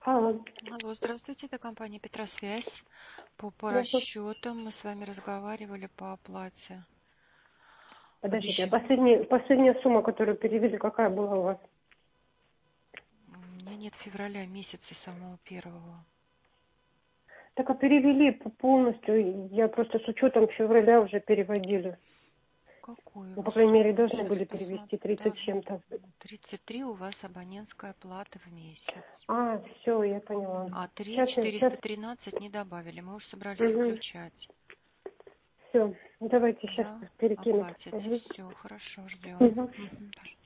Алло, Алло, здравствуйте, это компания Петросвязь. По я слушаю. расчетам мы с вами разговаривали по оплате. Подождите, а Обещ- последняя сумма, которую перевели, какая была у вас? У меня нет февраля месяца самого первого. Так, а перевели полностью, я просто с учетом февраля уже переводили. Какой у Ну, по вас крайней мере, сумма? должны Сейчас были посмотрю. перевести 30 с Должно чем-то. 33 у вас абонентская плата в месяц. А, все, я поняла. А 3 Сейчас, сейчас, 413 не добавили. Мы уже собрались угу, включать. все, давайте сейчас Да, перекинут. оплатите. Угу. Все, хорошо, ждем. Угу. Мгм, пожалуйста.